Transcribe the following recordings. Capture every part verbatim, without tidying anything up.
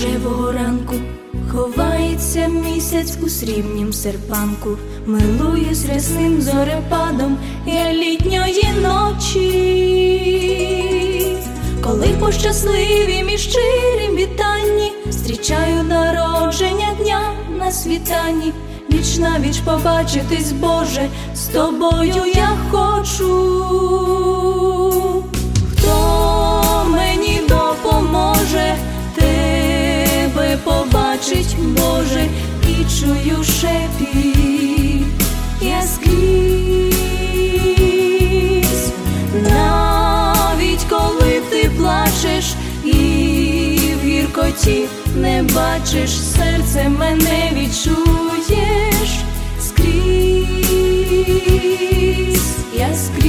рожевого ранку ховається місяць у срібнім серпанку, милуюсь рясним зорепадом я літньої ночі. Коли по щасливім і щирім вітанні зустрічаю народження дня на світанні, віч на віч побачитись, Боже, з тобою я хочу. Хто мені допоможе тебе побачить, Боже, і чую шепіт я скрізь. Навіть коли ти плачеш і в гіркоті не бачиш, серце мене відчуєш скрізь, я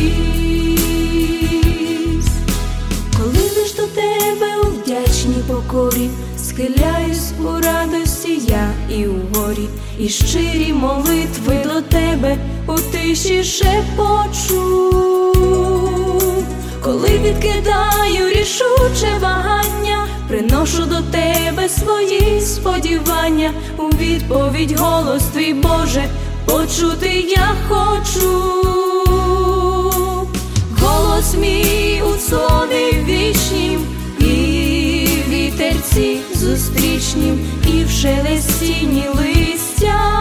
скрізь. Коли лиш до тебе у вдячній покорі схиляюсь у радості я і у горі, і щирі молитви до тебе у тиші шепочу. Коли відкидаю рішуче вагання, приношу до тебе свої сподівання, у відповідь голос твій, Боже, почути я хочу. Голос мій у слові вічнім, і в вітерці зустрічнім, і в шелестінні листя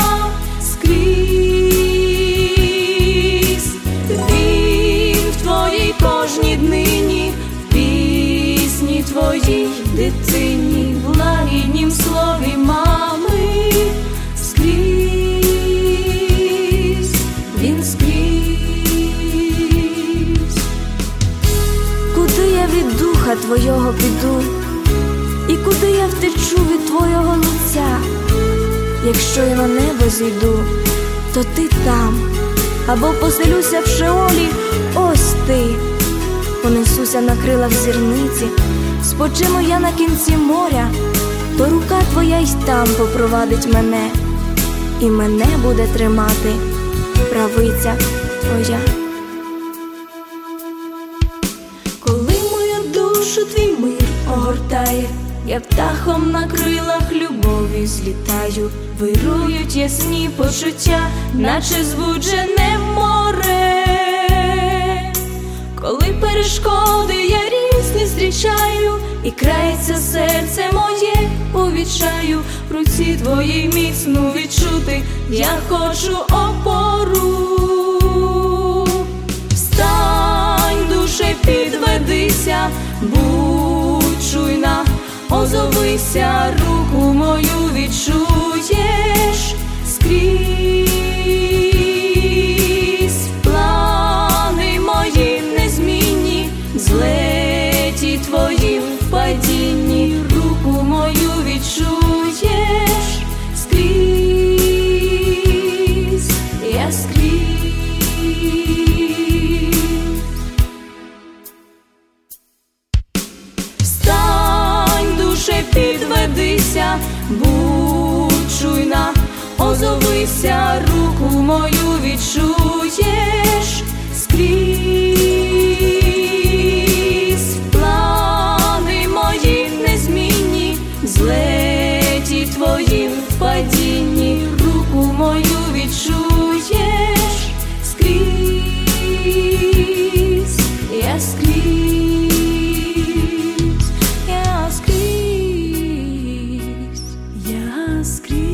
скрізь. Він в твоїй кожній днині, в пісні твоїй дитині, в лагіднім слові мами скрізь, він скрізь. Куди я від духа твого піду, і куди я втечу від твого лиця? Якщо я на небо зійду, то ти там, або поселюся в Шеолі, ось ти. Понесуся на крилах зірниці, спочину я на кінці моря, то рука твоя й там попровадить мене, і мене буде тримати правиця твоя. Коли мою душу твій мир огортає, я птахом на крилах любові злітаю, вирують ясні почуття, наче збуджене море. Коли перешкоди я різні зустрічаю, і крається серце моє у відчаю, в руці твоїй міцну відчути я хочу опору. Встань, душе, підведися, будь чуйна, озовися, руку мою відчуєш скрізь. Плани мої незмінні, злеті твої в падінні, руку мою відчуєш скрізь, я скрізь. Встань, душе, підведися, будь чуйна, озовися, руку мою відчуєш скрізь. Плани мої незмінні, злеті твої в падінні, руку мою відчуєш скрізь, я скрізь, я скрізь, я скрізь.